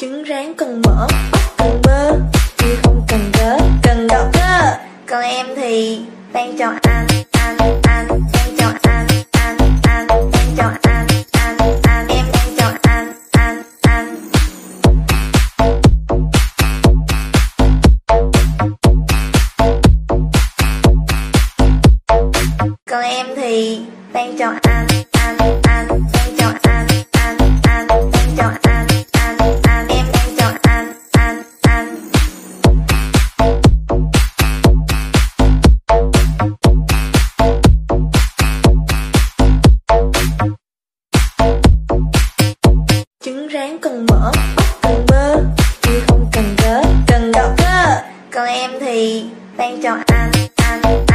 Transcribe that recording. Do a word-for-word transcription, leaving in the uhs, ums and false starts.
Trứng rán cần mỡ, cần bơ, chứ không cần gớ, cần đọt cơ. Còn em thì đang chọn anh, anh, anh, đang chọn anh, anh, anh, đang chọn anh, anh, anh, em đang chọn anh, anh, anh. Còn em thì đang chọn anh, anh, anh, đang chọn anh, anh, anh, đang chọn anh, anh, anh, em đang chọn anh, anh, anh. Trứng rán cần mỡ, cần bơ, chứ không cần gớ, cần đọt cơ. Còn em thì đang chọn anh, anh, anh.